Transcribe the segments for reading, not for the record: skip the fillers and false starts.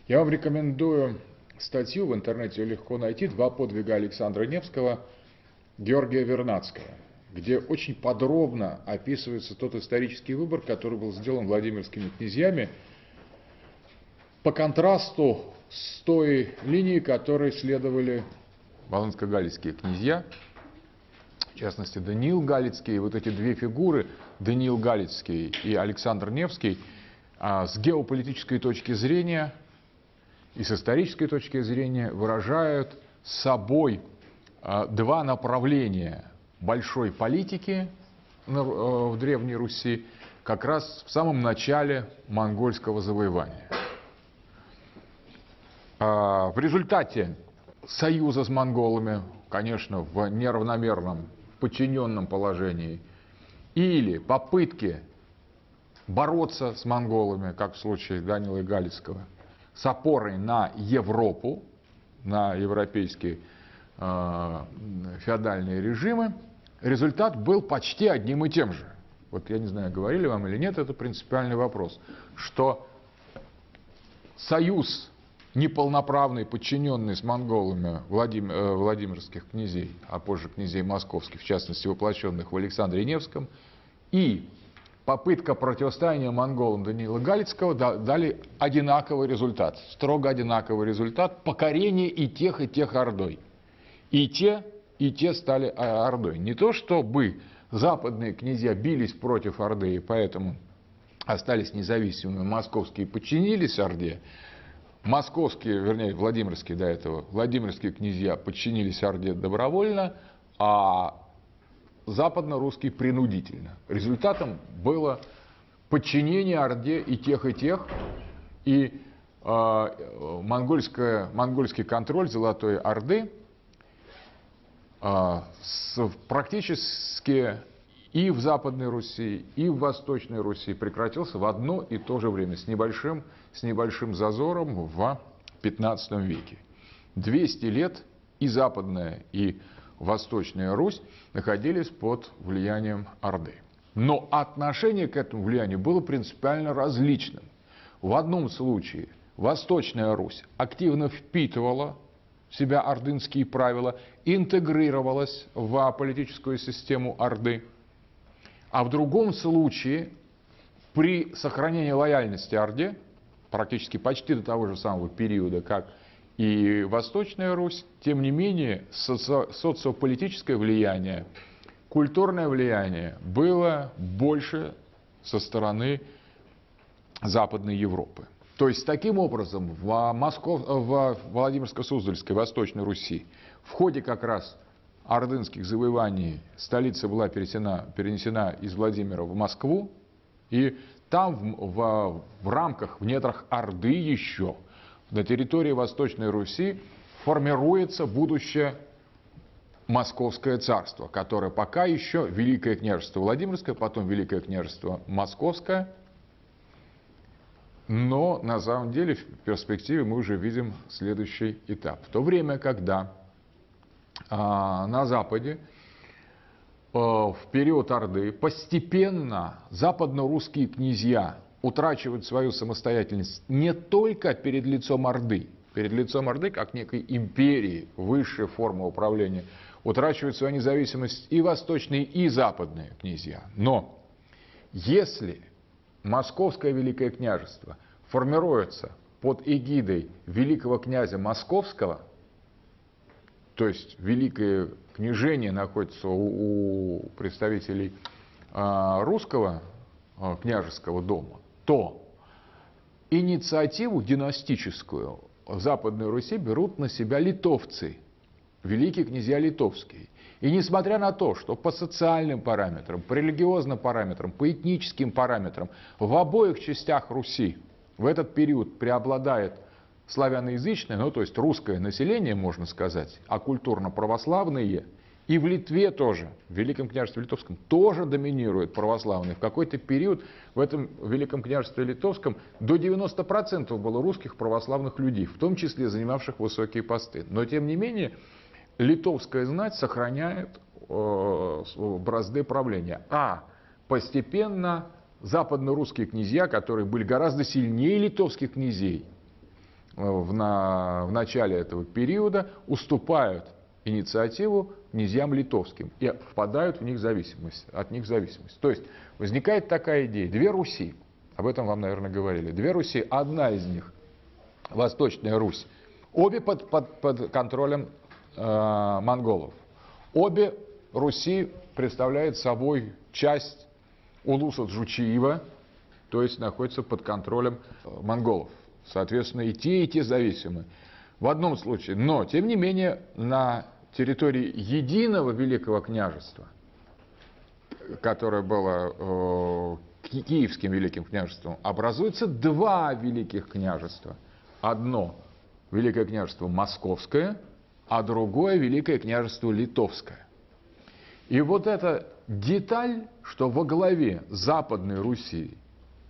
Я вам рекомендую статью, в интернете ее легко найти, «Два подвига Александра Невского, Георгия Вернадского», где очень подробно описывается тот исторический выбор, который был сделан владимирскими князьями, по контрасту с той линией, которой следовали волынско-галицкие князья, в частности Даниил Галицкий. Вот эти две фигуры, Даниил Галицкий и Александр Невский, с геополитической точки зрения и с исторической точки зрения выражают собой два направления большой политики в Древней Руси как раз в самом начале монгольского завоевания. В результате союза с монголами, конечно, в неравномерном подчиненном положении, или попытки бороться с монголами, как в случае Даниила Галицкого, с опорой на Европу, на европейские феодальные режимы, результат был почти одним и тем же. Вот я не знаю, говорили вам или нет, это принципиальный вопрос, что союз неполноправный, подчиненный с монголами владимирских князей, а позже князей московских, в частности воплощенных в Александре Невском, и попытка противостояния монголам Даниила Галицкого дали одинаковый результат, строго одинаковый результат покорения и тех Ордой. И те стали Ордой. Не то чтобы западные князья бились против Орды, и поэтому остались независимыми, московские подчинились Орде. Московские, вернее, владимирские до этого, владимирские князья подчинились Орде добровольно, а западно-русские принудительно. Результатом было подчинение Орде и тех, и монгольский контроль Золотой Орды практически и в Западной Руси, и в Восточной Руси прекратился в одно и то же время, с небольшим зазором в XV веке. 200 лет и Западная, и Восточная Русь находились под влиянием Орды. Но отношение к этому влиянию было принципиально различным. В одном случае Восточная Русь активно впитывала в себя ордынские правила, интегрировалась в политическую систему Орды. А в другом случае, при сохранении лояльности Орде, практически почти до того же самого периода, как и Восточная Русь, тем не менее социополитическое влияние, культурное влияние было больше со стороны Западной Европы. То есть, таким образом, в Владимирско-Суздальской Восточной Руси в ходе как раз ордынских завоеваний столица была перенесена из Владимира в Москву, и там в рамках, в недрах Орды еще, на территории Восточной Руси формируется будущее Московское царство, которое пока еще Великое княжество Владимирское, потом Великое княжество Московское. Но на самом деле в перспективе мы уже видим следующий этап. В то время, когда на Западе в период Орды постепенно западно-русские князья утрачивают свою самостоятельность не только перед лицом Орды как некой империи, высшей формы управления, утрачивают свою независимость и восточные, и западные князья. Но если Московское Великое княжество формируется под эгидой великого князя Московского, то есть великое княжение находится у представителей русского княжеского дома, то инициативу династическую в Западной Руси берут на себя литовцы, великие князья литовские. И несмотря на то, что по социальным параметрам, по религиозным параметрам, по этническим параметрам в обоих частях Руси в этот период преобладает славяноязычное, ну то есть русское население, можно сказать, а культурно-православные, и в Литве тоже, в Великом княжестве Литовском, тоже доминируют православные. В какой-то период в этом Великом княжестве Литовском до 90% было русских православных людей, в том числе занимавших высокие посты. Но тем не менее, литовская знать сохраняет бразды правления. А постепенно западно-русские князья, которые были гораздо сильнее литовских князей, в начале этого периода уступают инициативу князьям литовским и впадают в них зависимость, от них зависимость. То есть возникает такая идея: две Руси, об этом вам, наверное, говорили, две Руси, одна из них, Восточная Русь, обе под контролем монголов. Обе Руси представляют собой часть улуса Джучиева, то есть находятся под контролем монголов. Соответственно, и те зависимы. В одном случае, но, тем не менее, на территории единого Великого княжества, которое было Киевским Великим княжеством, образуется два Великих княжества. Одно Великое княжество Московское, а другое Великое княжество Литовское. И вот эта деталь, что во главе Западной Руси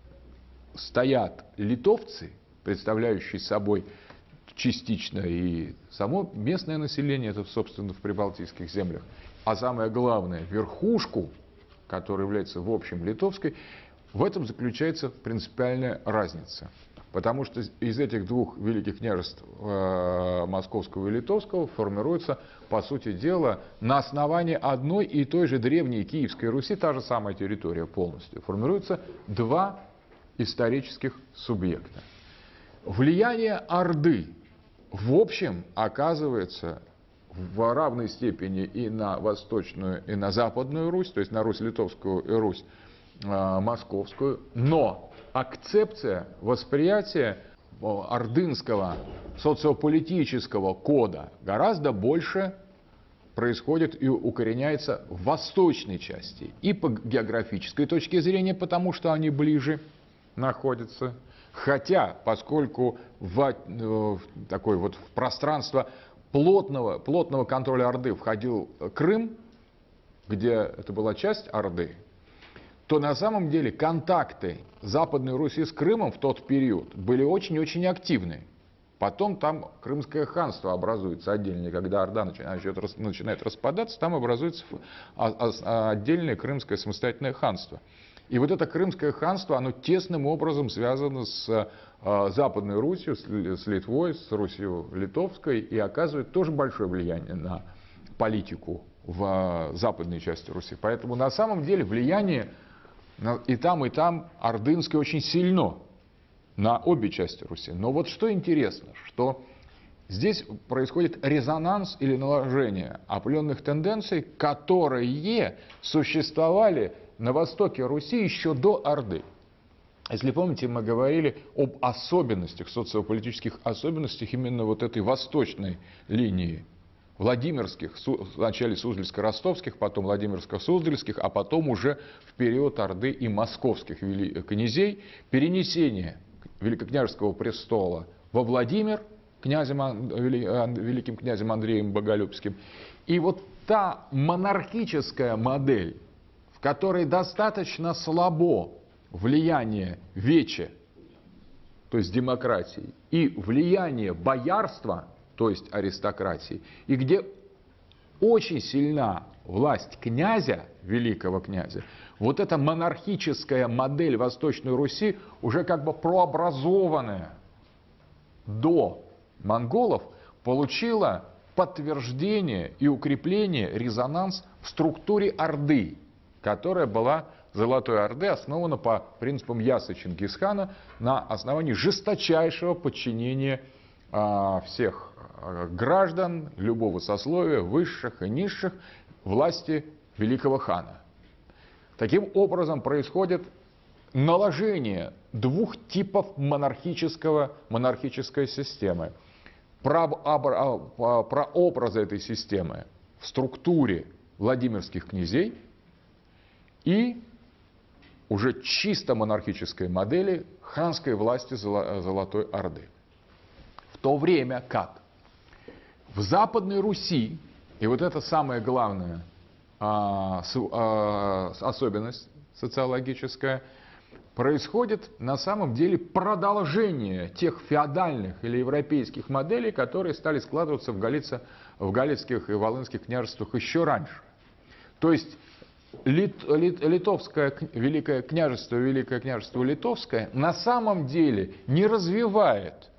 стоят литовцы, представляющие собой частично и само местное население, это, собственно, в прибалтийских землях, а самое главное, верхушку, которая является в общем литовской, в этом заключается принципиальная разница. Потому что из этих двух великих княжеств Московского и Литовского формируется, по сути дела, на основании одной и той же древней Киевской Руси, та же самая территория полностью, формируются два исторических субъекта. Влияние Орды в общем оказывается в равной степени и на Восточную, и на Западную Русь, то есть на Русь Литовскую и Русь Московскую, но акцепция, восприятие ордынского социополитического кода гораздо больше происходит и укореняется в восточной части. И по географической точке зрения, потому что они ближе находятся. Хотя, поскольку в такое вот в пространство плотного контроля Орды входил Крым, где это была часть Орды, то на самом деле контакты Западной Руси с Крымом в тот период были очень-очень активны. Потом там Крымское ханство образуется отдельно, когда Орда начинает распадаться, там образуется отдельное Крымское самостоятельное ханство. И вот это Крымское ханство, оно тесным образом связано с Западной Русью, с Литвой, с Русью Литовской, и оказывает тоже большое влияние на политику в западной части Руси. Поэтому на самом деле влияние и там ордынское очень сильно на обе части Руси. Но вот что интересно, что здесь происходит резонанс или наложение определенных тенденций, которые существовали на востоке Руси еще до Орды. Если помните, мы говорили об особенностях, социополитических особенностях именно вот этой восточной линии. Владимирских, вначале Суздальско-Ростовских, потом Владимирско-Суздальских, а потом уже в период Орды и московских князей, перенесение Великокняжеского престола во Владимир великим князем Андреем Боголюбским. И вот та монархическая модель, в которой достаточно слабо влияние вече, то есть демократии, и влияние боярства, то есть аристократии, и где очень сильна власть князя, великого князя, вот эта монархическая модель Восточной Руси, уже как бы прообразованная до монголов, получила подтверждение и укрепление, резонанс в структуре Орды, которая была, Золотой Орды, основана по принципам Ясы Чингисхана на основании жесточайшего подчинения всех граждан любого сословия, высших и низших, власти великого хана. Таким образом происходит наложение двух типов монархической системы. Прообраза этой системы в структуре Владимирских князей и уже чисто монархической модели ханской власти Золотой Орды. В то время как в Западной Руси, и вот это самая главная особенность социологическая, происходит на самом деле продолжение тех феодальных или европейских моделей, которые стали складываться в галицких и волынских княжествах еще раньше. То есть Литовское Великое княжество Литовское на самом деле не развивает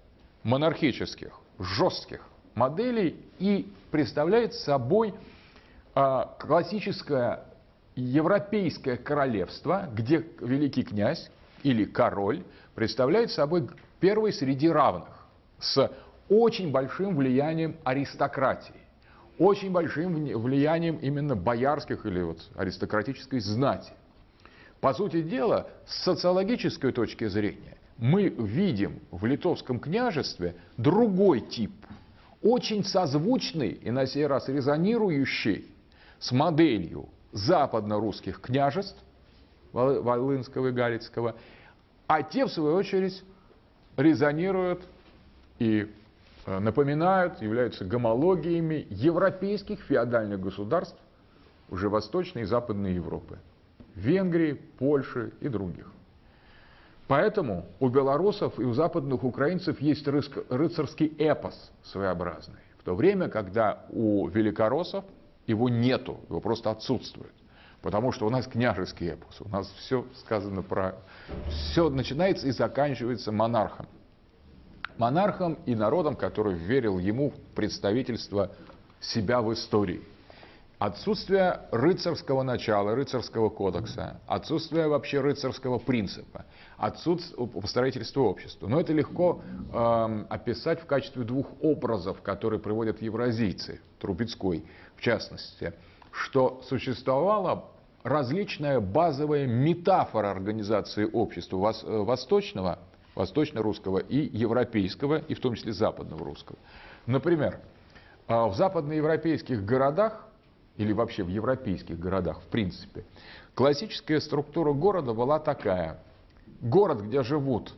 монархических, жестких моделей и представляет собой классическое европейское королевство, где великий князь или король представляет собой первый среди равных, с очень большим влиянием аристократии, очень большим влиянием именно боярских или вот аристократической знати. По сути дела, с социологической точки зрения, мы видим в Литовском княжестве другой тип, очень созвучный и на сей раз резонирующий с моделью западно-русских княжеств, Волынского и Галицкого, а те, в свою очередь, резонируют и напоминают, являются гомологиями европейских феодальных государств уже Восточной и Западной Европы. Венгрии, Польши и других. Поэтому у белорусов и у западных украинцев есть рыцарский эпос своеобразный, в то время, когда у великороссов его нету, его просто отсутствует. Потому что у нас княжеский эпос, у нас все сказано про... Все начинается и заканчивается монархом. Монархом и народом, который верил ему в представительство себя в истории. Отсутствие рыцарского начала, рыцарского кодекса, отсутствие вообще рыцарского принципа, отсутствие построительства общества. Но это легко описать в качестве двух образов, которые приводят евразийцы, Трубецкой в частности, что существовала различная базовая метафора организации общества восточного, восточно-русского и европейского, и в том числе западного русского. Например, в западноевропейских городах, или вообще в европейских городах, в принципе, классическая структура города была такая. Город, где живут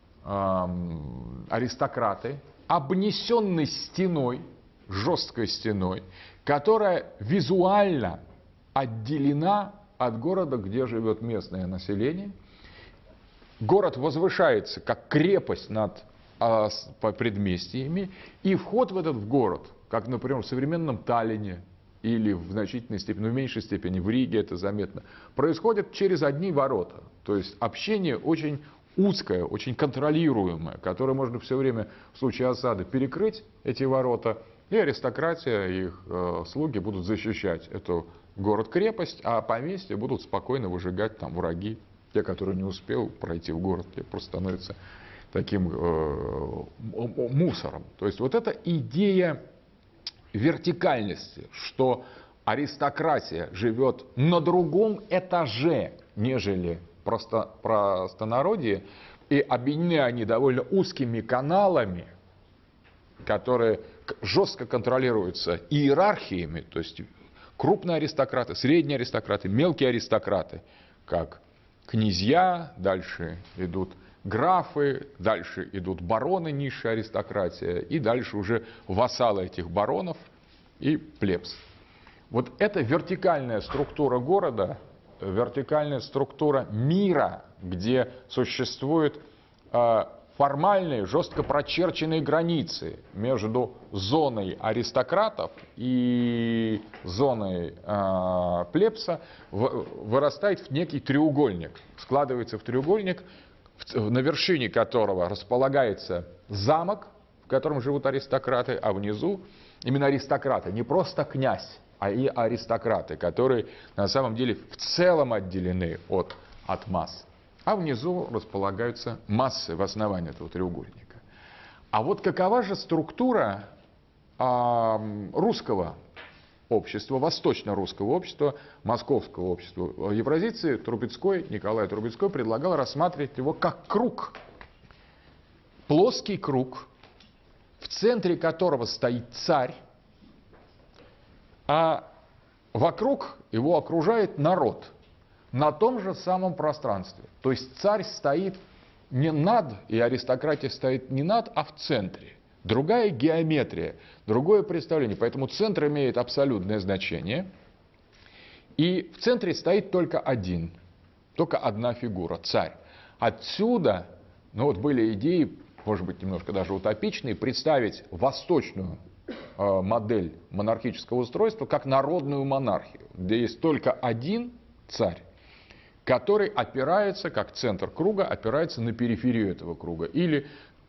аристократы, обнесенный стеной, жесткой стеной, которая визуально отделена от города, где живет местное население. Город возвышается как крепость над предместьями, и вход в этот город, как, например, в современном Таллине, или в значительной степени, но в меньшей степени в Риге это заметно, происходит через одни ворота. То есть общение очень узкое, очень контролируемое, которое можно все время в случае осады перекрыть эти ворота, и аристократия, и их слуги будут защищать эту город-крепость, а поместья будут спокойно выжигать там враги. Те, которые не успел пройти в город, те просто становятся таким мусором. То есть вот эта идея вертикальности, что аристократия живет на другом этаже, нежели простонародье, и объединены они довольно узкими каналами, которые жестко контролируются иерархиями, то есть крупные аристократы, средние аристократы, мелкие аристократы, как князья, дальше идут графы, дальше идут бароны, низшая аристократия, и дальше уже вассалы этих баронов и плебс. Вот эта вертикальная структура города, вертикальная структура мира, где существуют формальные, жестко прочерченные границы между зоной аристократов и зоной плебса, вырастает в некий треугольник, складывается в треугольник, на вершине которого располагается замок, в котором живут аристократы, а внизу именно аристократы, не просто князь, а и аристократы, которые на самом деле в целом отделены от масс. А внизу располагаются массы в основании этого треугольника. А вот какова же структура русского общества, восточно-русского общества, московского общества? Евразийцы Николай Трубецкой предлагал рассматривать его как круг. Плоский круг, в центре которого стоит царь, а вокруг его окружает народ на том же самом пространстве. То есть царь стоит не над, и аристократия стоит не над, а в центре. Другая геометрия, другое представление. Поэтому центр имеет абсолютное значение. И в центре стоит только одна фигура, царь. Отсюда, были идеи, может быть, немножко даже утопичные, представить восточную модель монархического устройства как народную монархию, где есть только один царь, который опирается, как центр круга, опирается на периферию этого круга. Или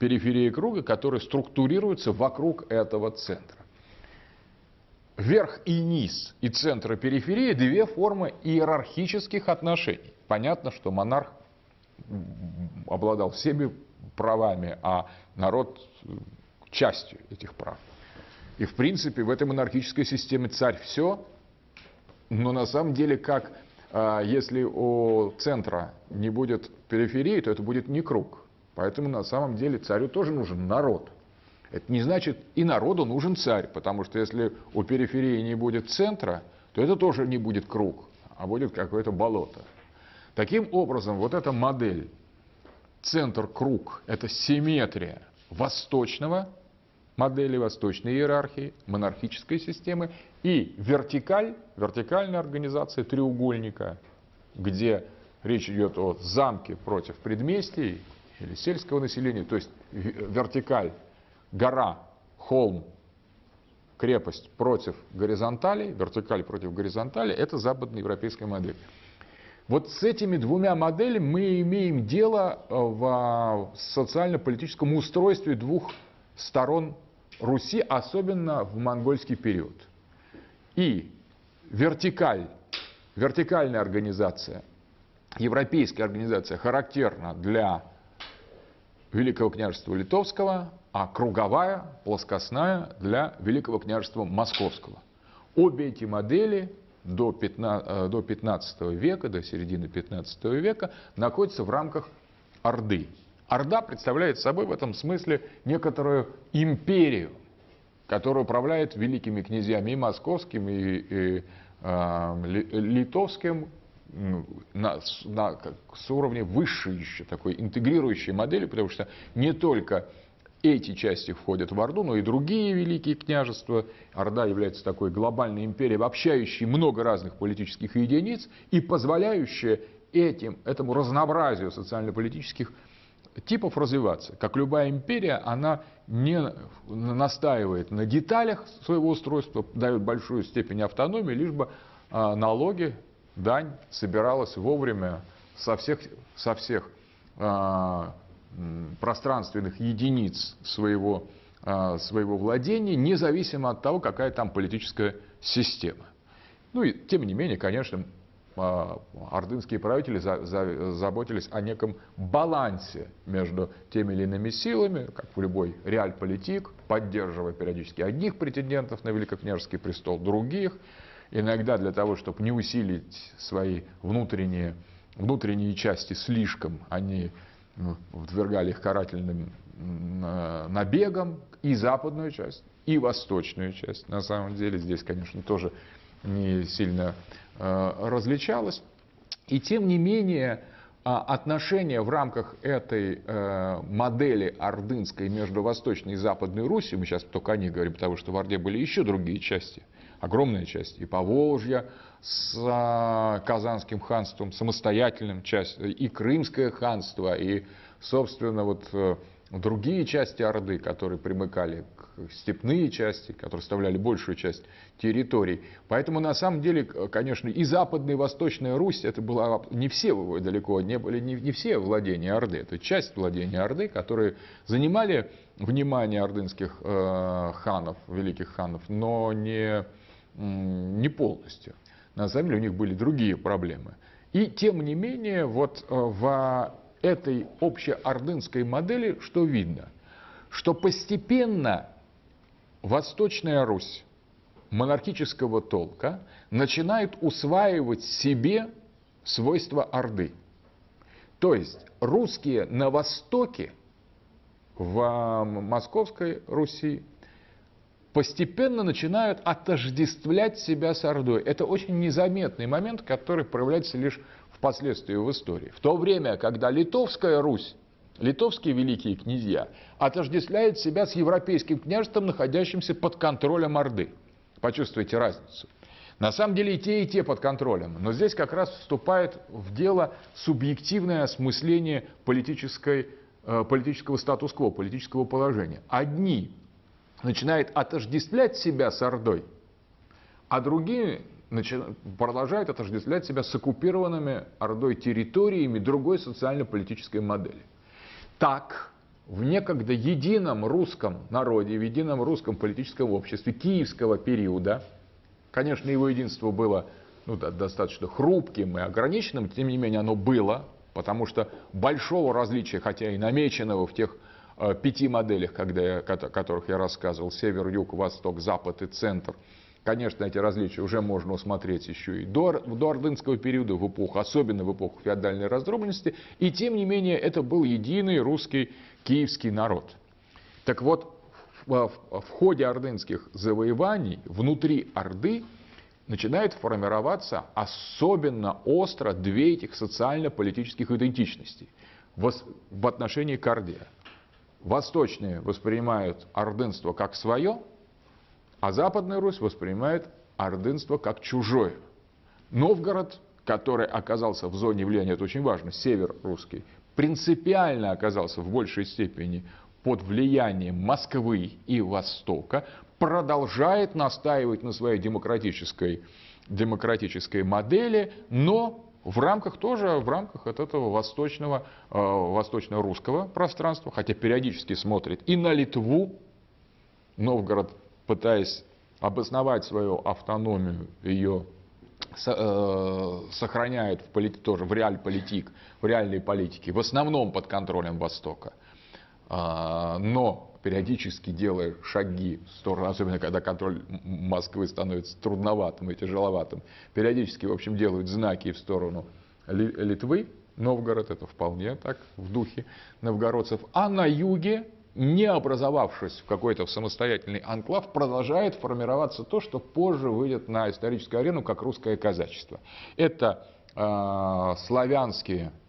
периферии круга, которые структурируются вокруг этого центра. Верх и низ, и центр и периферия – две формы иерархических отношений. Понятно, что монарх обладал всеми правами, а народ – частью этих прав. И в принципе в этой монархической системе царь все, но на самом деле как если у центра не будет периферии, то это будет не круг. Поэтому на самом деле царю тоже нужен народ. Это не значит, и народу нужен царь, потому что если у периферии не будет центра, то это тоже не будет круг, а будет какое-то болото. Таким образом, вот эта модель центр-круг – это симметрия восточного модели, восточной иерархии, монархической системы, и вертикальная организация треугольника, где речь идет о замке против предместий или сельского населения, то есть вертикаль, гора, холм, крепость против горизонтали, вертикаль против горизонтали – это западноевропейская модель. Вот с этими двумя моделями мы имеем дело в социально-политическом устройстве двух сторон Руси, особенно в монгольский период. И вертикальная организация, европейская организация характерна для Великого княжества Литовского, а круговая, плоскостная для Великого княжества Московского. Обе эти модели до 15 века, до середины 15 века находятся в рамках Орды. Орда представляет собой в этом смысле некоторую империю, которая управляет великими князьями и московским, и литовским, с уровня высшей еще такой интегрирующей модели, потому что не только эти части входят в Орду, но и другие великие княжества. Орда является такой глобальной империей, обобщающей много разных политических единиц и позволяющая этому разнообразию социально-политических типов развиваться. Как любая империя, она не настаивает на деталях своего устройства, дает большую степень автономии, лишь бы налоги, дань собиралась вовремя со всех пространственных единиц своего владения, независимо от того, какая там политическая система. Ну и тем не менее, конечно, ордынские правители заботились о неком балансе между теми или иными силами, как в любой реальполитик, поддерживая периодически одних претендентов на великокняжеский престол, других. Иногда для того, чтобы не усилить свои внутренние части слишком, они подвергали их карательным набегам и западную часть, и восточную часть. На самом деле здесь, конечно, тоже не сильно различалось. И тем не менее отношения в рамках этой модели ордынской между Восточной и Западной Русью, мы сейчас только о них говорим, потому что в Орде были еще другие части, огромная часть, и Поволжье с Казанским ханством, самостоятельным часть, и Крымское ханство, и, собственно, вот другие части Орды, которые примыкали к степные части, которые составляли большую часть территорий. Поэтому, на самом деле, конечно, и Западная, и Восточная Русь, это было не все, далеко не были не все владения Орды, это часть владения Орды, которые занимали внимание ордынских ханов, великих ханов, но не полностью. На самом деле у них были другие проблемы. И тем не менее, вот в этой общеордынской модели что видно? Что постепенно Восточная Русь монархического толка начинает усваивать себе свойства Орды. То есть русские на Востоке, в Московской Руси, постепенно начинают отождествлять себя с Ордой. Это очень незаметный момент, который проявляется лишь впоследствии в истории. В то время, когда Литовская Русь, литовские великие князья, отождествляют себя с европейским княжеством, находящимся под контролем Орды. Почувствуйте разницу. На самом деле и те под контролем. Но здесь как раз вступает в дело субъективное осмысление политического статус-кво, политического положения. Одни начинают отождествлять себя с Ордой, а другие продолжают отождествлять себя с оккупированными Ордой территориями другой социально-политической модели. Так, в некогда едином русском народе, в едином русском политическом обществе киевского периода. Конечно, его единство было достаточно хрупким и ограниченным, тем не менее оно было, потому что большого различия, хотя и намеченного в тех 5 моделях, о которых я рассказывал, север, юг, восток, запад и центр, конечно, эти различия уже можно усмотреть еще и до ордынского периода, в эпоху, особенно в эпоху феодальной раздробленности, и тем не менее это был единый русский киевский народ. Так вот, в ходе ордынских завоеваний внутри Орды начинает формироваться особенно остро 2 этих социально-политических идентичностей в отношении к Орде. Восточные воспринимают ордынство как свое, а Западная Русь воспринимает ордынство как чужое. Новгород, который оказался в зоне влияния, это очень важно, север русский, принципиально оказался в большей степени под влиянием Москвы и Востока, продолжает настаивать на своей демократической модели, но в рамках от этого восточно-русского пространства, хотя периодически смотрит и на Литву. Новгород, пытаясь обосновать свою автономию, ее сохраняет тоже в реальной политике, в основном под контролем Востока, но периодически делая шаги в сторону, особенно когда контроль Москвы становится трудноватым и тяжеловатым, периодически, в общем, делают знаки в сторону Литвы. Новгород, это вполне так в духе новгородцев. А на юге, не образовавшись в какой-то самостоятельный анклав, продолжает формироваться то, что позже выйдет на историческую арену как русское казачество. Это славянские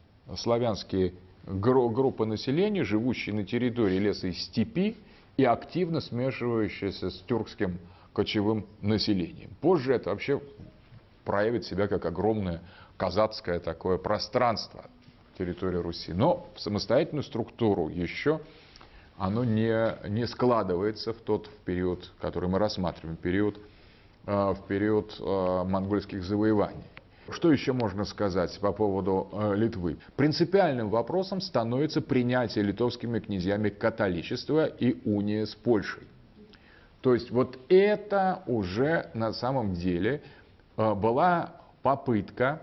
группы населения, живущие на территории леса и степи и активно смешивающиеся с тюркским кочевым населением. Позже это вообще проявит себя как огромное казацкое такое пространство территории Руси. Но в самостоятельную структуру еще оно не складывается в тот период, который мы рассматриваем, в период монгольских завоеваний. Что еще можно сказать по поводу Литвы? Принципиальным вопросом становится принятие литовскими князьями католичества и уния с Польшей. То есть вот это уже на самом деле была попытка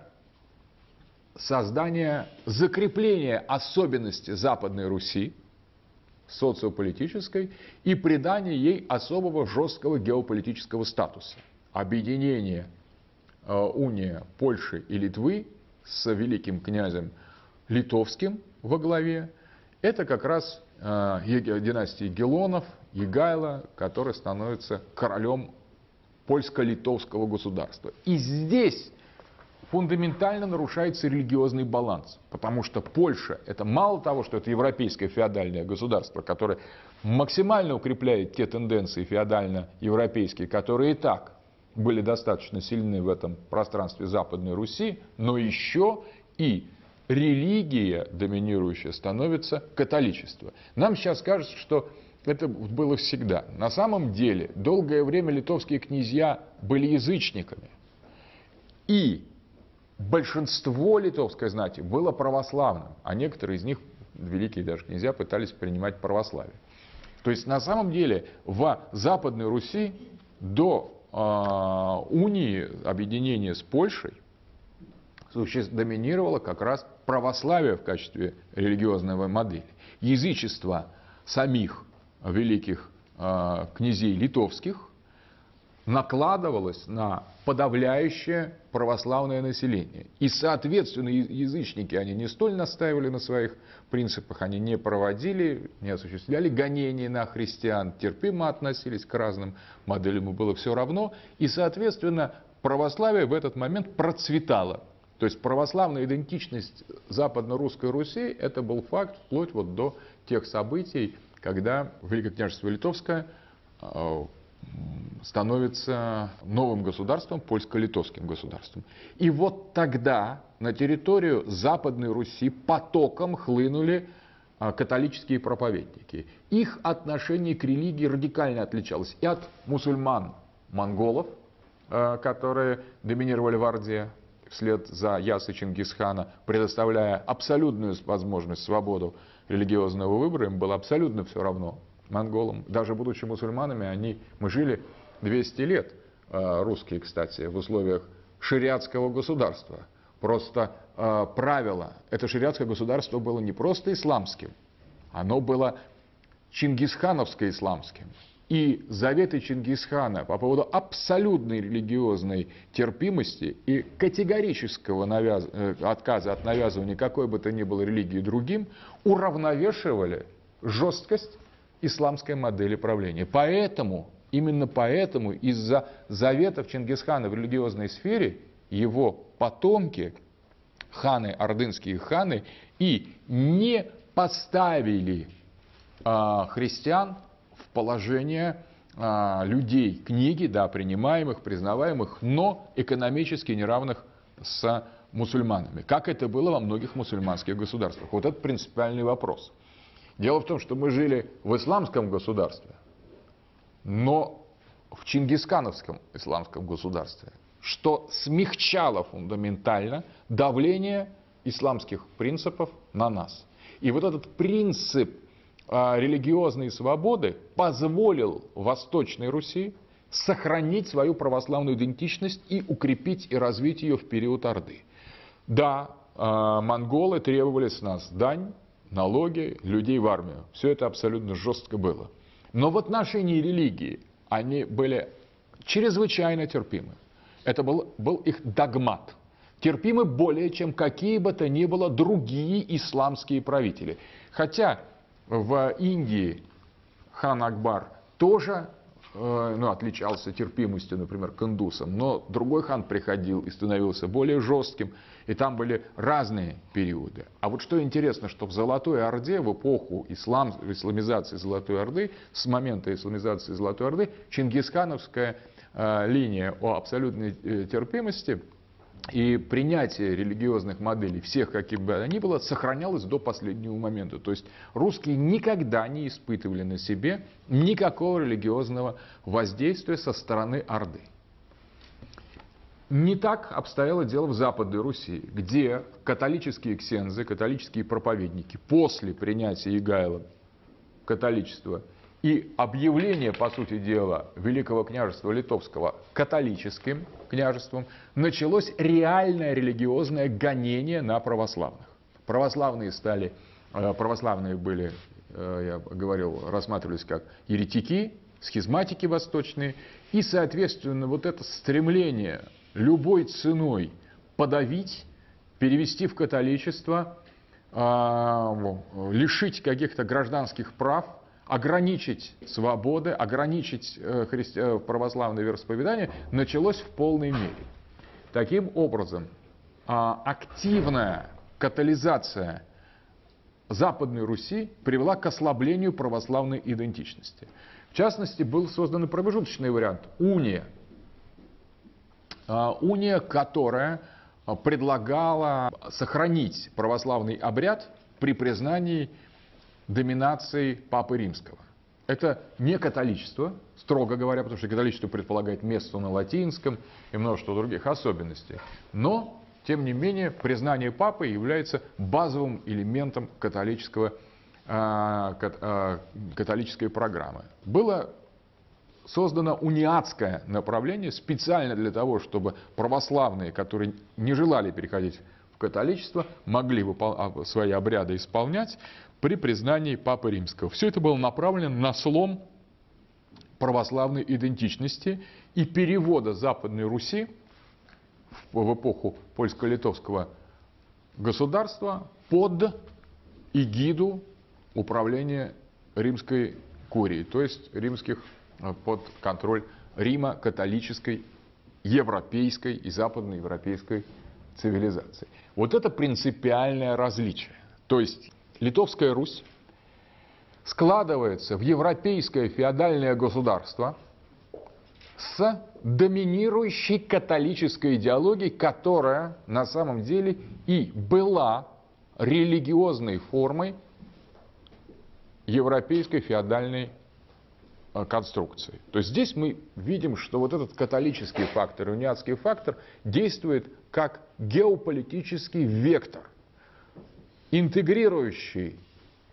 создания, закрепления особенности Западной Руси, социополитической, и придания ей особого жесткого геополитического статуса. Объединение, уния Польши и Литвы с великим князем Литовским во главе, это как раз династия Гелонов, Егайло, который становится королем польско-литовского государства. И здесь фундаментально нарушается религиозный баланс, потому что Польша — это мало того, что это европейское феодальное государство, которое максимально укрепляет те тенденции феодально-европейские, которые и так были достаточно сильны в этом пространстве Западной Руси, но еще и религия доминирующая становится католичество. Нам сейчас кажется, что это было всегда. На самом деле долгое время литовские князья были язычниками, и большинство литовской знати было православным, а некоторые из них, великие даже князья, пытались принимать православие. То есть на самом деле в Западной Руси до унии, объединения с Польшей, доминировало как раз православие в качестве религиозной модели. Язычество самих великих князей литовских накладывалось на подавляющее православное население. И, соответственно, язычники, они не столь настаивали на своих принципах, они не проводили, не осуществляли гонения на христиан, терпимо относились к разным моделям, и было все равно. И, соответственно, православие в этот момент процветало. То есть православная идентичность Западно-Русской Руси — это был факт вплоть вот до тех событий, когда Великое княжество Литовское становится новым государством, польско-литовским государством. И вот тогда на территорию Западной Руси потоком хлынули католические проповедники. Их отношение к религии радикально отличалось и от мусульман-монголов, которые доминировали в Орде вслед за Яссы Чингисхана, предоставляя абсолютную возможность, свободу религиозного выбора, им было абсолютно все равно. Монголам, даже будучи мусульманами, мы жили 200 лет, русские, кстати, в условиях шариатского государства. Просто правило, это шариатское государство было не просто исламским, оно было чингисхановско-исламским. И заветы Чингисхана по поводу абсолютной религиозной терпимости и категорического отказа от навязывания какой бы то ни было религии другим уравновешивали жесткость исламской модели правления. Поэтому, именно поэтому из-за заветов Чингисхана в религиозной сфере его потомки, ханы, ордынские ханы, и не поставили христиан в положение людей книги, да, принимаемых, признаваемых, но экономически неравных с мусульманами, как это было во многих мусульманских государствах. Вот это принципиальный вопрос. Дело в том, что мы жили в исламском государстве, но в чингисхановском исламском государстве, что смягчало фундаментально давление исламских принципов на нас. И вот этот принцип религиозной свободы позволил Восточной Руси сохранить свою православную идентичность и укрепить и развить ее в период Орды. Да, монголы требовали с нас дань, налоги, людей в армию. Все это абсолютно жестко было. Но в отношении религии они были чрезвычайно терпимы. Это был их догмат. Терпимы более, чем какие бы то ни было другие исламские правители. Хотя в Индии хан Акбар тоже отличался терпимостью, например, к индусам, но другой хан приходил и становился более жестким, и там были разные периоды. А вот что интересно, что в Золотой Орде, в эпоху исламизации Золотой Орды, с момента исламизации Золотой Орды, чингисхановская линия о абсолютной терпимости и принятие религиозных моделей, всех каких бы они было, сохранялось до последнего момента. То есть русские никогда не испытывали на себе никакого религиозного воздействия со стороны Орды. Не так обстояло дело в Западной Руси, где католические ксензы, католические проповедники после принятия Егайлом католичества и объявление, по сути дела, Великого княжества Литовского католическим княжеством, началось реальное религиозное гонение на православных. Православные были, я говорил, рассматривались как еретики, схизматики восточные, и, соответственно, вот это стремление любой ценой подавить, перевести в католичество, лишить каких-то гражданских прав, ограничить свободы, ограничить православное вероисповедание, началось в полной мере. Таким образом, активная католизация Западной Руси привела к ослаблению православной идентичности. В частности, был создан промежуточный вариант – уния. Уния, которая предлагала сохранить православный обряд при признании доминации Папы Римского. Это не католичество, строго говоря, потому что католичество предполагает место на латинском и множество других особенностей. Но, тем не менее, признание Папы является базовым элементом католической программы. Было создано униатское направление специально для того, чтобы православные, которые не желали переходить в католичество, могли свои обряды исполнять при признании Папы Римского. Все это было направлено на слом православной идентичности и перевода Западной Руси в эпоху польско-литовского государства под эгиду управления римской курии, то есть под контроль Рима, католической, европейской и западноевропейской цивилизации. Вот это принципиальное различие. То есть Литовская Русь складывается в европейское феодальное государство с доминирующей католической идеологией, которая на самом деле и была религиозной формой европейской феодальной конструкции. То есть здесь мы видим, что вот этот католический фактор, униатский фактор действует как геополитический вектор, интегрирующий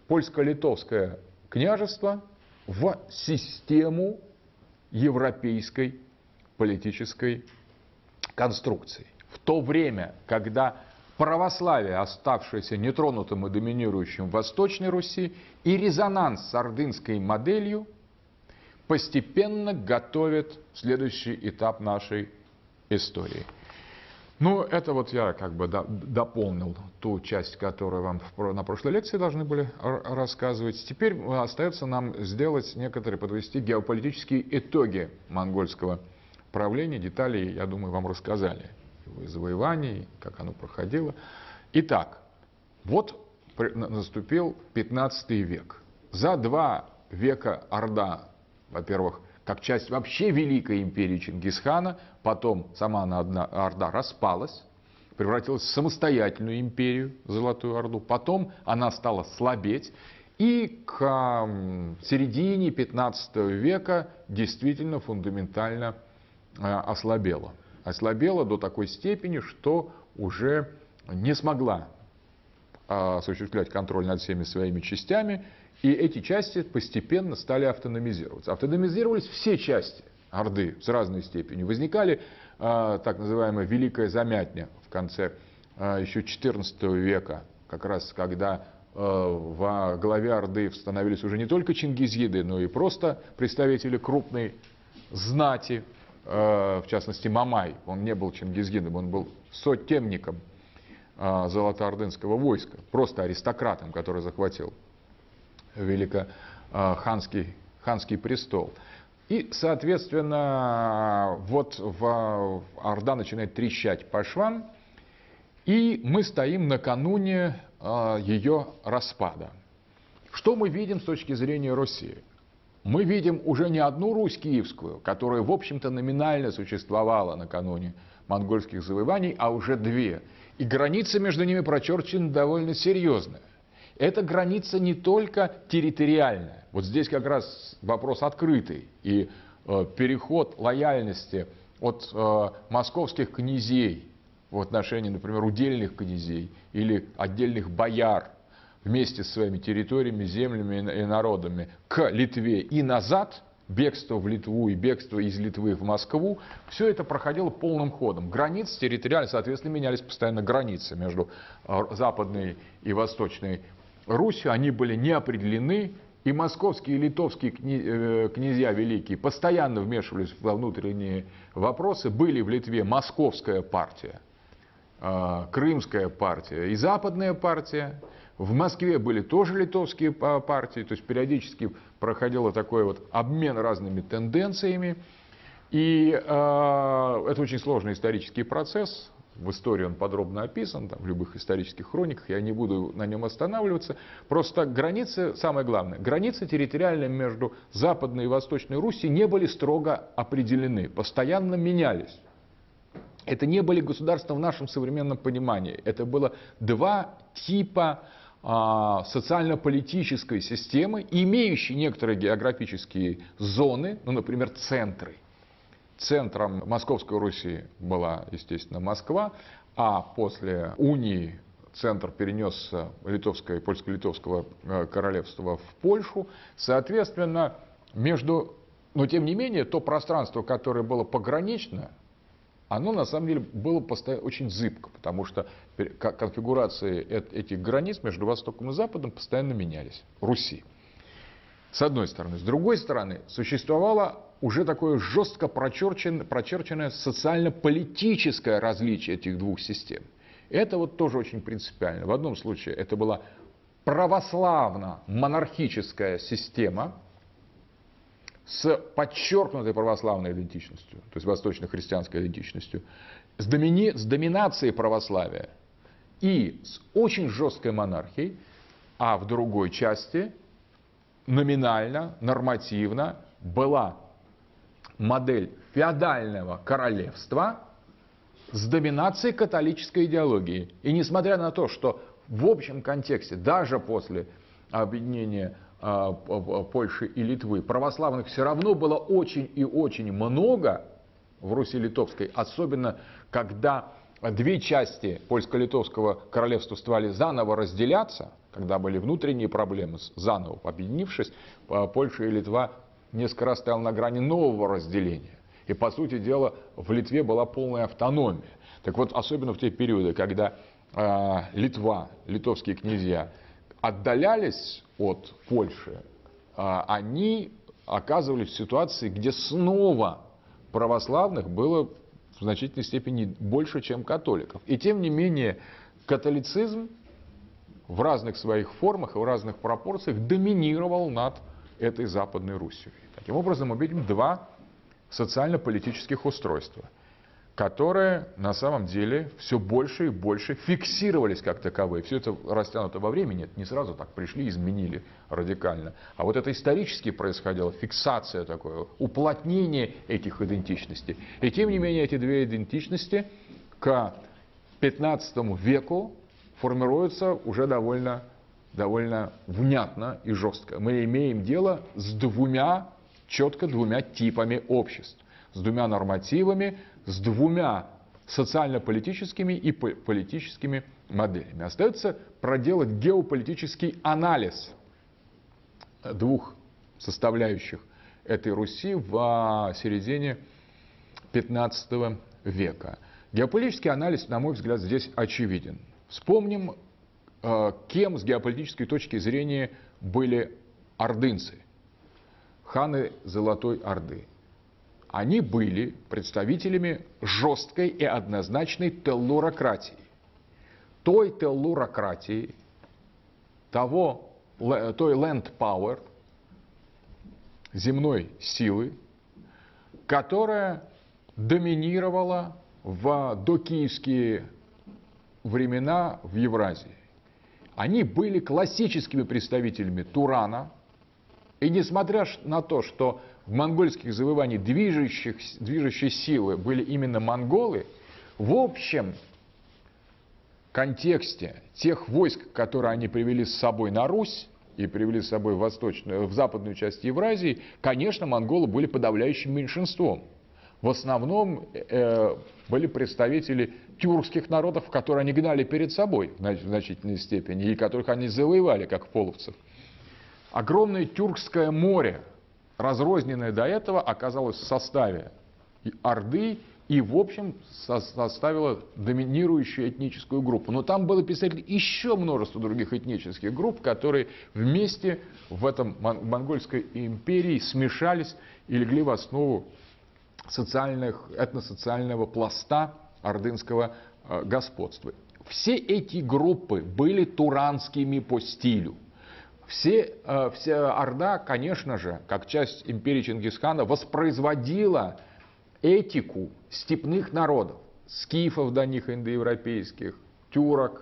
польско-литовское княжество в систему европейской политической конструкции. В то время, когда православие, оставшееся нетронутым и доминирующим в Восточной Руси, и резонанс с ордынской моделью постепенно готовят следующий этап нашей истории. Ну, это вот я как бы дополнил ту часть, которую вам на прошлой лекции должны были рассказывать. Теперь остается нам сделать некоторые, подвести геополитические итоги монгольского правления. Детали, я думаю, вам рассказали. Его завоеваний, как оно проходило. Итак, вот наступил 15 век. За 2 века Орда, во-первых, как часть вообще Великой империи Чингисхана, потом сама она Орда распалась, превратилась в самостоятельную империю, Золотую Орду, потом она стала слабеть, и к середине 15 века действительно фундаментально ослабела. Ослабела до такой степени, что уже не смогла осуществлять контроль над всеми своими частями, и эти части постепенно стали автономизироваться. Автономизировались все части Орды с разной степенью. Возникали так называемая Великая Замятня в конце еще XIV века, как раз когда во главе Орды становились уже не только чингизиды, но и просто представители крупной знати, в частности Мамай. Он не был чингизидом, он был сотемником золотоордынского войска, просто аристократом, который захватил великоханский престол. И, соответственно, вот Орда начинает трещать по швам, и мы стоим накануне ее распада. Что мы видим с точки зрения Руси? Мы видим уже не одну Русь киевскую, которая, в общем-то, номинально существовала накануне монгольских завоеваний, а уже 2. И граница между ними прочерчена довольно серьезная. Эта граница не только территориальная. Вот здесь как раз вопрос открытый. И переход лояльности от московских князей в отношении, например, удельных князей или отдельных бояр вместе с своими территориями, землями и народами к Литве и назад, бегство в Литву и бегство из Литвы в Москву, все это проходило полным ходом. Границы территориально, соответственно, менялись постоянно границы между Западной и Восточной Русью, они были не определены, и московские и литовские князья великие постоянно вмешивались во внутренние вопросы. Были в Литве московская партия, крымская партия и западная партия. В Москве были тоже литовские партии, то есть периодически проходил такой вот обмен разными тенденциями. И это очень сложный исторический процесс. В истории он подробно описан, там, в любых исторических хрониках, я не буду на нем останавливаться. Просто границы, самое главное, границы территориальные между Западной и Восточной Русью не были строго определены, постоянно менялись. Это не были государства в нашем современном понимании. Это было 2 типа социально-политической системы, имеющие некоторые географические зоны, ну, например, центры. Центром Московской Руси была, естественно, Москва, а после унии центр перенесся польско-литовского королевства в Польшу. Соответственно, но тем не менее, то пространство, которое было погранично, оно на самом деле было очень зыбко, потому что конфигурации этих границ между Востоком и Западом постоянно менялись. Руси. С одной стороны. С другой стороны, существовало уже такое жестко прочерченное социально-политическое различие этих 2 систем. Это вот тоже очень принципиально. В одном случае это была православно-монархическая система с подчеркнутой православной идентичностью, то есть восточно-христианской идентичностью, с доминацией православия и с очень жесткой монархией, а в другой части номинально, нормативно была модель феодального королевства с доминацией католической идеологии. И несмотря на то, что в общем контексте, даже после объединения Польши и Литвы, православных все равно было очень и очень много в Руси Литовской, особенно когда 2 части польско-литовского королевства стали заново разделяться, когда были внутренние проблемы, заново объединившись, Польша и Литва несколько раз стояли на грани нового разделения. И, по сути дела, в Литве была полная автономия. Так вот, особенно в те периоды, когда Литва, литовские князья отдалялись от Польши, они оказывались в ситуации, где снова православных было в значительной степени больше, чем католиков. И тем не менее, католицизм в разных своих формах и в разных пропорциях доминировал над этой Западной Русью. Таким образом, мы видим два социально-политических устройства, которые на самом деле все больше и больше фиксировались как таковые. Все это растянуто во времени, это не сразу так пришли, изменили радикально. А вот это исторически происходило, фиксация такое, уплотнение этих идентичностей. И тем не менее эти две идентичности к 15 веку формируются уже довольно внятно и жестко. Мы имеем дело с четко двумя типами обществ, с двумя нормативами, с двумя социально-политическими и политическими моделями. Остается проделать геополитический анализ двух составляющих этой Руси в середине 15 века. Геополитический анализ, на мой взгляд, здесь очевиден. Вспомним, кем с геополитической точки зрения были ордынцы, ханы Золотой Орды. Они были представителями жесткой и однозначной теллурократии. Той теллурократии, той land power, земной силы, которая доминировала в докиевские времена в Евразии. Они были классическими представителями Турана, и несмотря на то, что в монгольских завоеваниях движущей силы были именно монголы, в общем контексте тех войск, которые они привели с собой на Русь и привели с собой в западную часть Евразии, конечно, монголы были подавляющим меньшинством. В основном были представители тюркских народов, которые они гнали перед собой в значительной степени, и которых они завоевали, как половцев. Огромное Тюркское море, разрозненное до этого, оказалось в составе Орды и, в общем, составило доминирующую этническую группу. Но там было представители еще множество других этнических групп, которые вместе в этом монгольской империи смешались и легли в основу этносоциального пласта ордынского господства. Все эти группы были туранскими по стилю. Вся Орда, конечно же, как часть империи Чингисхана, воспроизводила этику степных народов, скифов до них индоевропейских, тюрок,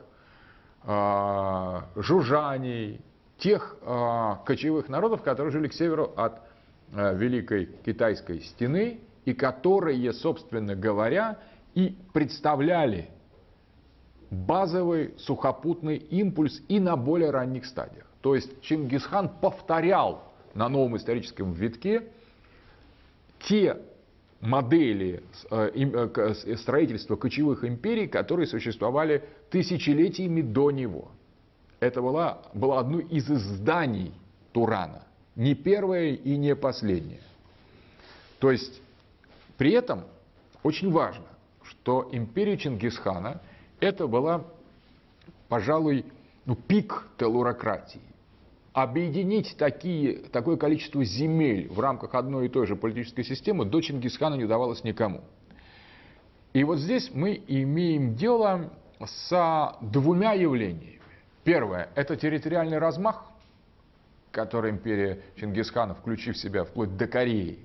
жужжаней, тех кочевых народов, которые жили к северу от Великой Китайской стены и которые, собственно говоря, и представляли базовый сухопутный импульс и на более ранних стадиях. То есть Чингисхан повторял на новом историческом витке те модели строительства кочевых империй, которые существовали тысячелетиями до него. Это было одно из изданий Турана, не первое и не последнее. То есть при этом очень важно, что империя Чингисхана это была, пожалуй, пик теллурократии. Объединить такое количество земель в рамках одной и той же политической системы до Чингисхана не удавалось никому. И вот здесь мы имеем дело с двумя явлениями. Первое – это территориальный размах, который империя Чингисхана, включив в себя вплоть до Кореи,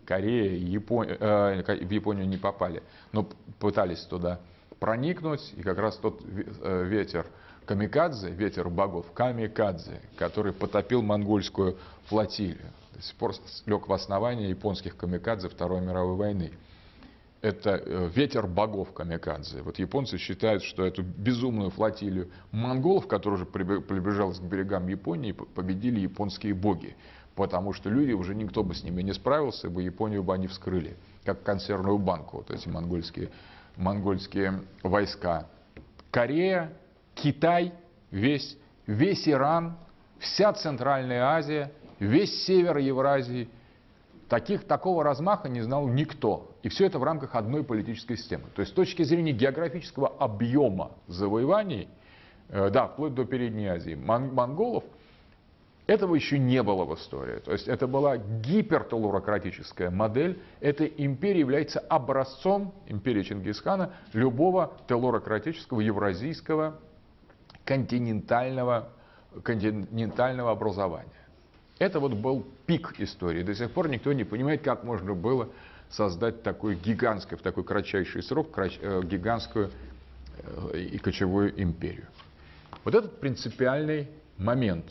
в Японию не попали, но пытались туда проникнуть, и как раз тот ветер камикадзе, ветер богов, камикадзе, который потопил монгольскую флотилию, до сих пор лег в основание японских камикадзе Второй мировой войны. Это ветер богов камикадзе. Вот японцы считают, что эту безумную флотилию монголов, которая уже приближалась к берегам Японии, победили японские боги. Потому что люди, уже никто бы с ними не справился, бы Японию бы они вскрыли, как консервную банку, вот эти монгольские войска. Корея, Китай, весь весь Иран, вся Центральная Азия, весь север Евразии. Такого размаха не знал никто. И все это в рамках одной политической системы. То есть с точки зрения географического объема завоеваний, да, вплоть до Передней Азии, монголов, этого еще не было в истории. То есть это была гипертелурократическая модель. Эта империя является образцом, империя Чингисхана, любого телурократического, евразийского, континентального образования. Это вот был пик истории. До сих пор никто не понимает, как можно было создать такую гигантскую, в такой кратчайший срок, гигантскую и кочевую империю. Вот этот принципиальный момент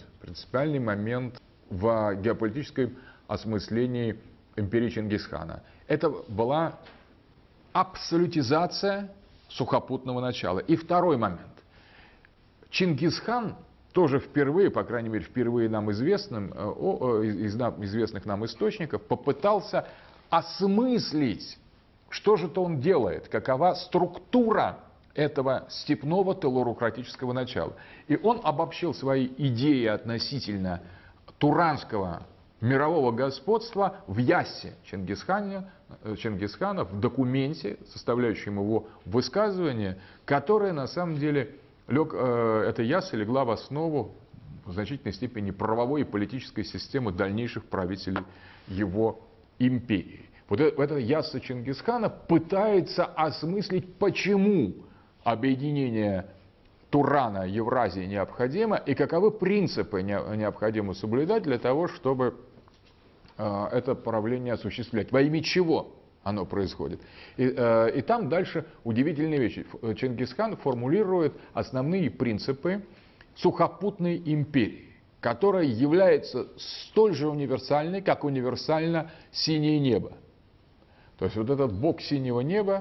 в геополитическом осмыслении империи Чингисхана. Это была абсолютизация сухопутного начала. И второй момент. Чингисхан тоже впервые, по крайней мере, впервые нам известным, из известных нам источников, попытался осмыслить, что же-то он делает, какова структура этого степного телурократического начала. И он обобщил свои идеи относительно туранского мирового господства в яссе Чингисхана, в документе, составляющем его высказывание, которое на самом деле эта ясса легла в основу в значительной степени правовой и политической системы дальнейших правителей его империи. Вот эта ясса Чингисхана пытается осмыслить, почему объединение Турана, Евразии необходимо и каковы принципы необходимо соблюдать для того, чтобы это правление осуществлять. Во имя чего оно происходит. И там дальше удивительные вещи. Чингисхан формулирует основные принципы сухопутной империи, которая является столь же универсальной, как универсально синее небо. То есть вот этот бог синего неба,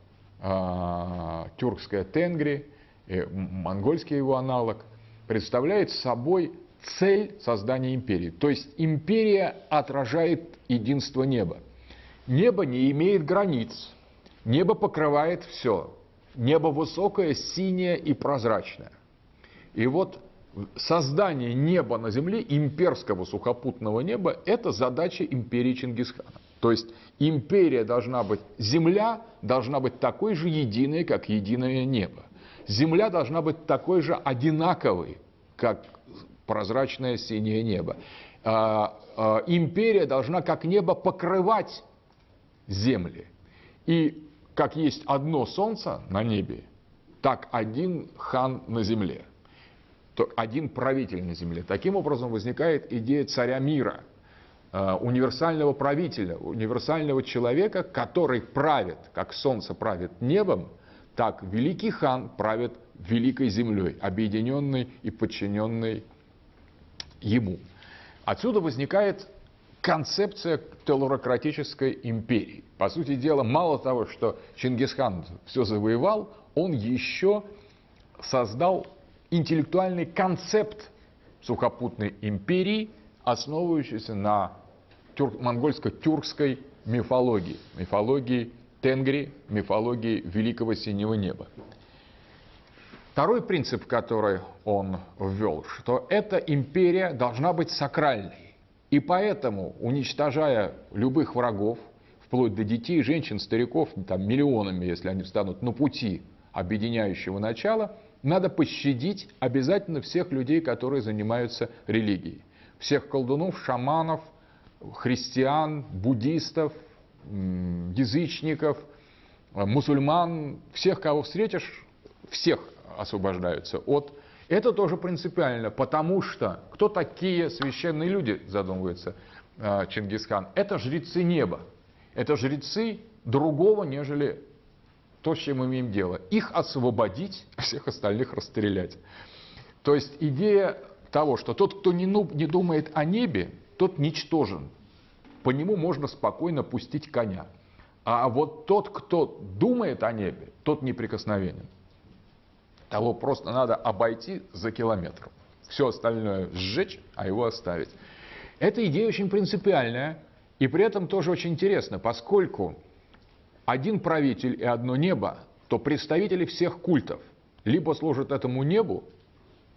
тюркская Тенгри, монгольский его аналог, представляет собой цель создания империи. То есть империя отражает единство неба. Небо не имеет границ, небо покрывает все. Небо высокое, синее и прозрачное. И вот создание неба на земле, имперского сухопутного неба, это задача империи Чингисхана. То есть империя должна быть, земля должна быть такой же единой, как единое небо. Земля должна быть такой же одинаковой, как прозрачное синее небо. Империя должна, как небо, покрывать земли. И как есть одно солнце на небе, так один хан на земле, один правитель на земле. Таким образом возникает идея царя мира, универсального правителя, универсального человека, который правит, как солнце правит небом, так великий хан правит великой землей, объединенной и подчиненной ему. Отсюда возникает концепция телурократической империи. По сути дела, мало того, что Чингисхан все завоевал, он еще создал интеллектуальный концепт сухопутной империи, основывающийся на монгольско-тюркской мифологии, мифологии Тенгри, мифологии Великого Синего Неба. Второй принцип, который он ввел, что эта империя должна быть сакральной. И поэтому, уничтожая любых врагов, вплоть до детей, женщин, стариков, там, миллионами, если они встанут на пути объединяющего начала, надо пощадить обязательно всех людей, которые занимаются религией. Всех колдунов, шаманов, христиан, буддистов, язычников, мусульман, всех, кого встретишь, всех освобождаются от... Это тоже принципиально, потому что кто такие священные люди, задумывается Чингисхан? Это жрецы неба. Это жрецы другого, нежели то, с чем мы имеем дело. Их освободить, всех остальных расстрелять. То есть идея того, что тот, кто не думает о небе, тот ничтожен. По нему можно спокойно пустить коня. А вот тот, кто думает о небе, тот неприкосновенен. Того просто надо обойти за километр. Все остальное сжечь, а его оставить. Эта идея очень принципиальная и при этом тоже очень интересна, поскольку один правитель и одно небо, то представители всех культов либо служат этому небу,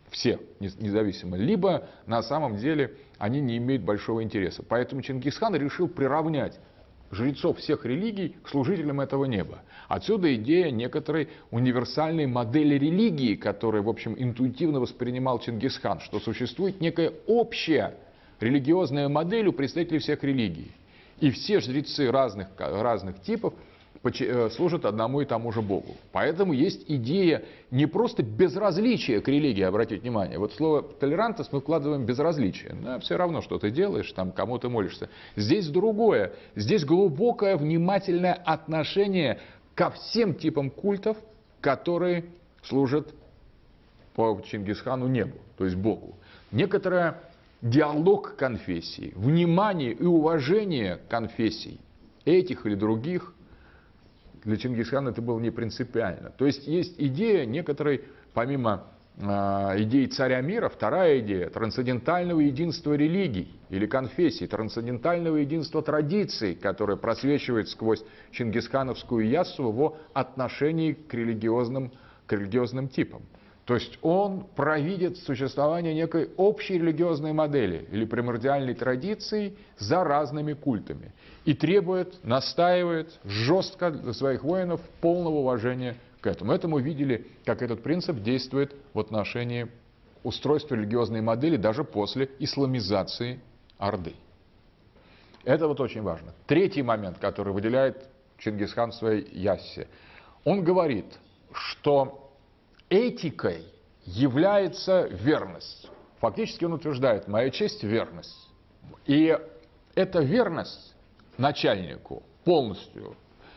все независимо, либо на самом деле они не имеют большого интереса. Поэтому Чингисхан решил приравнять жрецов всех религий к служителям этого неба. Отсюда идея некоторой универсальной модели религии, которую, в общем, интуитивно воспринимал Чингисхан, что существует некая общая религиозная модель у представителей всех религий. И все жрецы разных типов служат одному и тому же Богу. Поэтому есть идея не просто безразличия к религии, обратите внимание. Вот слово толерантность мы вкладываем безразличие. Да, все равно, что ты делаешь, там, кому ты молишься. Здесь другое. Здесь глубокое, внимательное отношение ко всем типам культов, которые служат по Чингисхану небу, то есть Богу. Некоторый диалог конфессий, внимание и уважение конфессий, этих или других, для Чингисхана это было не принципиально. То есть есть идея некоторой, помимо идеи царя мира, вторая идея трансцендентального единства религий или конфессий, трансцендентального единства традиций, которое просвечивает сквозь чингисхановскую яссу в его отношении к религиозным типам. То есть он провидит существование некой общей религиозной модели или примордиальной традиции за разными культами и требует, настаивает жестко для своих воинов полного уважения к этому. Это мы видели, как этот принцип действует в отношении устройства религиозной модели даже после исламизации Орды. Это вот очень важно. Третий момент, который выделяет Чингисхан в своей яссе. Он говорит, что этикой является верность. Фактически он утверждает, моя честь – верность. И эта верность начальнику полностью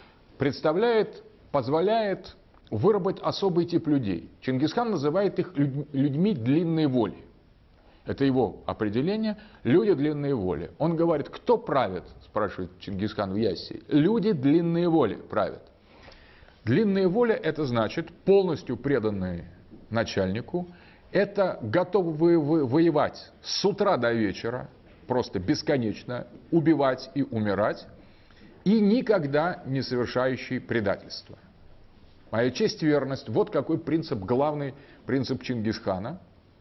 позволяет выработать особый тип людей. Чингисхан называет их людьми длинной воли. Это его определение – люди длинной воли. Он говорит, кто правит, спрашивает Чингисхан в яссе. Люди длинной воли правят. Длинная воля – это значит полностью преданные начальнику, это готовы воевать с утра до вечера, просто бесконечно, убивать и умирать, и никогда не совершающие предательства. Моя честь и верность – вот какой принцип, главный принцип Чингисхана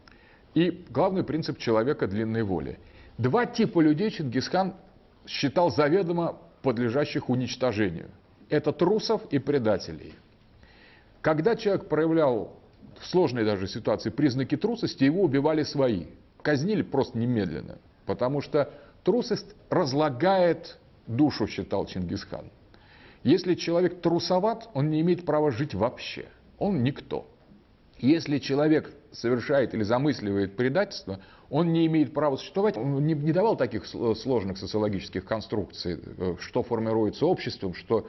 и главный принцип человека длинной воли. Два типа людей Чингисхан считал заведомо подлежащих уничтожению. Это трусов и предателей. Когда человек проявлял в сложной даже ситуации признаки трусости, его убивали свои. Казнили просто немедленно. Потому что трусость разлагает душу, считал Чингисхан. Если человек трусоват, он не имеет права жить вообще. Он никто. Если человек совершает или замысливает предательство, он не имеет права существовать. Он не давал таких сложных социологических конструкций, что формируется обществом, что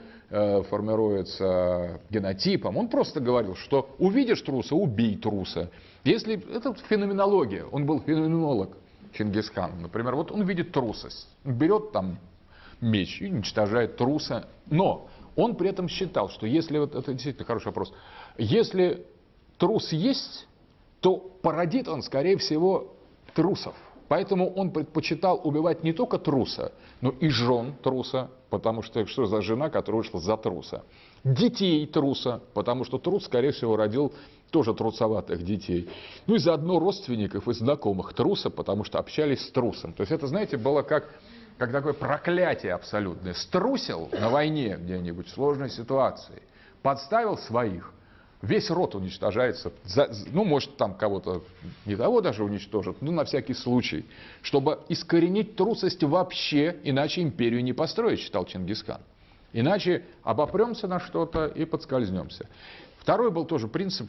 формируется генотипом. Он просто говорил, что увидишь труса, убей труса. Если это феноменология, он был феноменолог Чингисхан. Например, вот он видит трусость, берет там меч и уничтожает труса. Но он при этом считал, что если, вот это действительно хороший вопрос, если трус есть, то породит он, скорее всего, трусов. Поэтому он предпочитал убивать не только труса, но и жен труса, потому что что за жена, которая вышла за труса. Детей труса, потому что трус, скорее всего, родил тоже трусоватых детей. Ну и заодно родственников и знакомых труса, потому что общались с трусом. То есть это, знаете, было как такое проклятие абсолютное. Струсил на войне где-нибудь в сложной ситуации, подставил своих. Весь род уничтожается, ну, может, там кого-то не того даже уничтожат, но на всякий случай, чтобы искоренить трусость вообще, иначе империю не построить, считал Чингисхан. Иначе обопремся на что-то и подскользнемся. Второй был тоже принцип,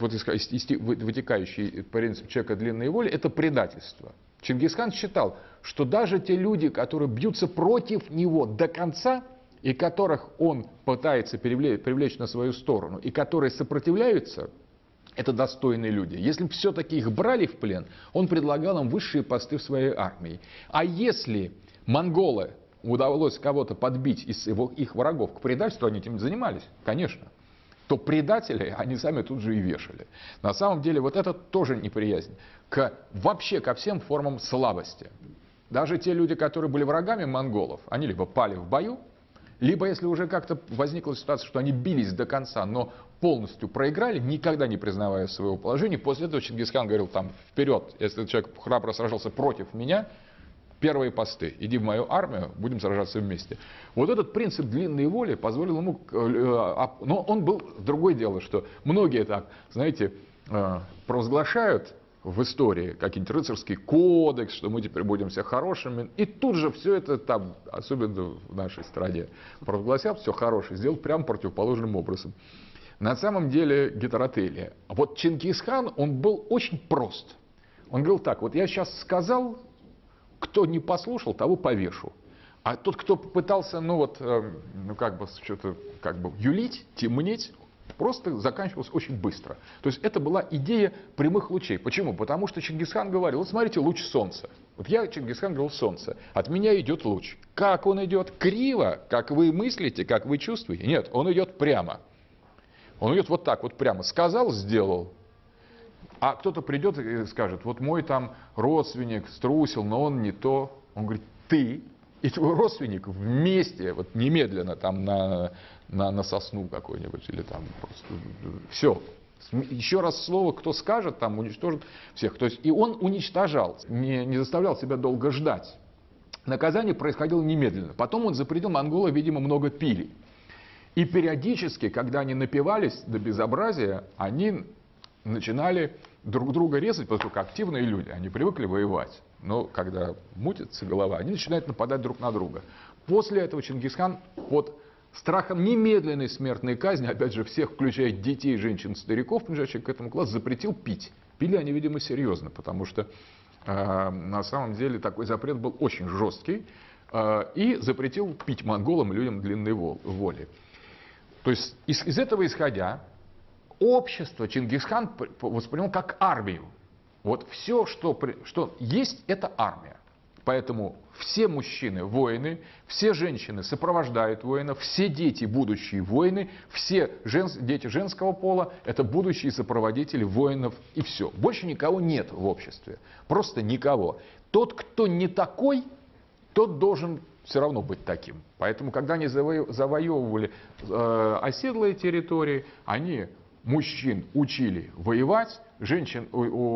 вытекающий принцип человека длинной воли, это предательство. Чингисхан считал, что даже те люди, которые бьются против него до конца, и которых он пытается привлечь на свою сторону, и которые сопротивляются, это достойные люди. Если все-таки их брали в плен, он предлагал им высшие посты в своей армии. А если монголы удалось кого-то подбить из их врагов к предательству, они этим занимались, конечно, то предателей они сами тут же и вешали. На самом деле вот это тоже неприязнь вообще ко всем формам слабости. Даже те люди, которые были врагами монголов, они либо пали в бою, либо если уже как-то возникла ситуация, что они бились до конца, но полностью проиграли, никогда не признавая своего положения. После этого Чингисхан говорил, там, вперед, если человек храбро сражался против меня, первые посты, иди в мою армию, будем сражаться вместе. Вот этот принцип длинной воли позволил ему, но он был, другое дело, что многие так, знаете, провозглашают в истории какой-нибудь рыцарский кодекс, что мы теперь будем все хорошими, и тут же все это там, особенно в нашей стране, провозгласят все хорошее, сделать прямо противоположным образом. На самом деле гетеротелия. Вот Чингисхан, он был очень прост. Он говорил так, вот я сейчас сказал, кто не послушал, того повешу. А тот, кто попытался, что-то юлить, темнить, просто заканчивалось очень быстро. То есть это была идея прямых лучей. Почему? Потому что Чингисхан говорил, вот смотрите, луч солнца. Вот я, Чингисхан, говорил, солнце. От меня идет луч. Как он идет? Криво, как вы мыслите, как вы чувствуете? Нет, он идет прямо. Он идет вот так вот прямо. Сказал, сделал. А кто-то придет и скажет, вот мой там родственник струсил, но он не то. Он говорит, ты и твой родственник вместе, вот немедленно там на сосну какой-нибудь или там просто все. Еще раз слово, кто скажет, там уничтожит всех. То есть и он уничтожал, не заставлял себя долго ждать. Наказание происходило немедленно. Потом он запретил, монголы, видимо, много пили. И периодически, когда они напивались до безобразия, они начинали друг друга резать, поскольку активные люди, они привыкли воевать. Но когда мутится голова, они начинают нападать друг на друга. После этого Чингисхан под страхом немедленной смертной казни, опять же, всех, включая детей, женщин, стариков, принадлежащих к этому классу, запретил пить. Пили они, видимо, серьезно, потому что на самом деле такой запрет был очень жесткий и запретил пить монголам, людям длинной воли. То есть из этого исходя, общество Чингисхан воспринял как армию. Вот все, что есть, это армия. Поэтому все мужчины – воины, все женщины сопровождают воинов, все дети – будущие воины, все дети женского пола – это будущие сопроводители воинов, и все. Больше никого нет в обществе. Просто никого. Тот, кто не такой, тот должен все равно быть таким. Поэтому, когда они завоевывали оседлые территории, они мужчин учили воевать, женщин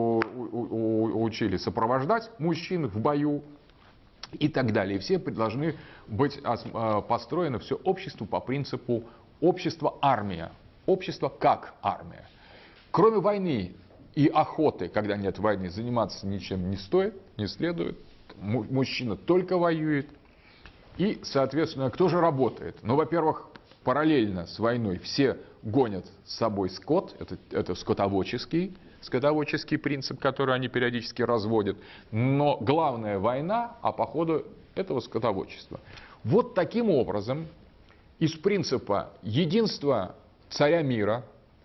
учили сопровождать мужчин в бою и так далее. И все должны быть построено все общество по принципу общество-армия. Общество как армия. Кроме войны и охоты, когда нет войны, заниматься ничем не стоит, не следует. Мужчина только воюет. И, соответственно, кто же работает? Ну, во-первых, параллельно с войной все гонят с собой скот, это скотоводческий принцип, который они периодически разводят. Но главная война, а по ходу этого скотоводчества. Вот таким образом, из принципа единства царя мира,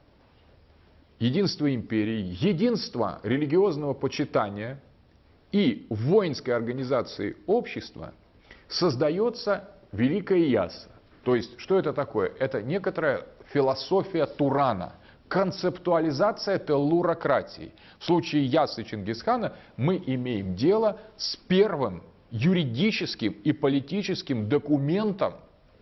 единства империи, единства религиозного почитания и воинской организации общества создается великая Ясса. То есть, что это такое? Это некоторая философия Турана, концептуализация теллурократии. В случае Яссы Чингисхана мы имеем дело с первым юридическим и политическим документом,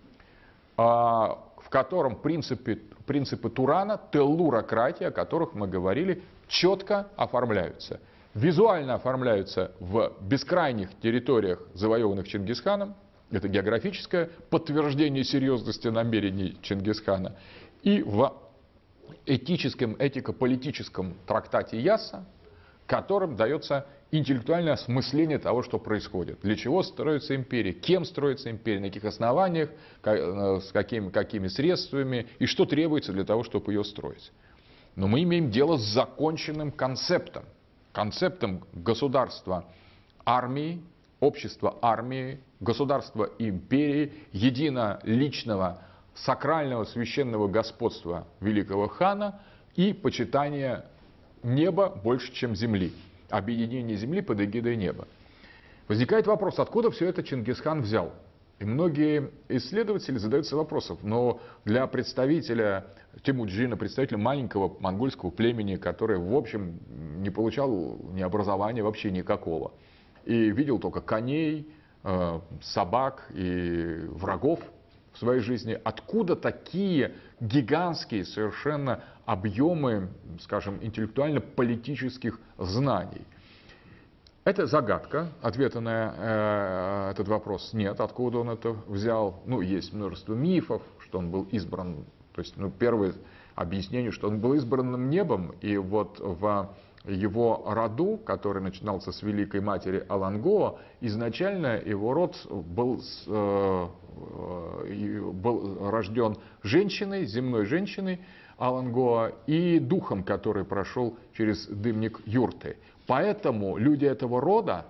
в котором принципы Турана, теллурократия, о которых мы говорили, четко оформляются. Визуально оформляются в бескрайних территориях, завоеванных Чингисханом. Это географическое подтверждение серьезности намерений Чингисхана. И в этическом, этико-политическом трактате Ясса, которым дается интеллектуальное осмысление того, что происходит. Для чего строится империя, кем строится империя, на каких основаниях, с какими средствами и что требуется для того, чтобы ее строить. Но мы имеем дело с законченным концептом. Концептом государства армии, общества армии, государства империи, единоличного сакрального священного господства великого хана и почитания неба больше, чем земли. Объединение земли под эгидой неба. Возникает вопрос, откуда все это Чингисхан взял? И многие исследователи задаются вопросом, но для представителя Темуджина, представителя маленького монгольского племени, который, в общем, не получал ни образования вообще никакого, и видел только коней, собак и врагов в своей жизни, откуда такие гигантские совершенно объемы, скажем, интеллектуально-политических знаний. Это загадка, ответа на этот вопрос нет, откуда он это взял. Ну, есть множество мифов, что он был избран, то есть, первое объяснение, что он был избранным небом, и вот в его роду, который начинался с великой матери Алангоа, изначально его род был рожден женщиной, земной женщиной Алангоа, и духом, который прошел через дымник юрты. Поэтому люди этого рода,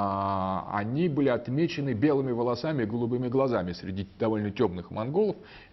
они были отмечены белыми волосами и голубыми глазами среди довольно темных монголов.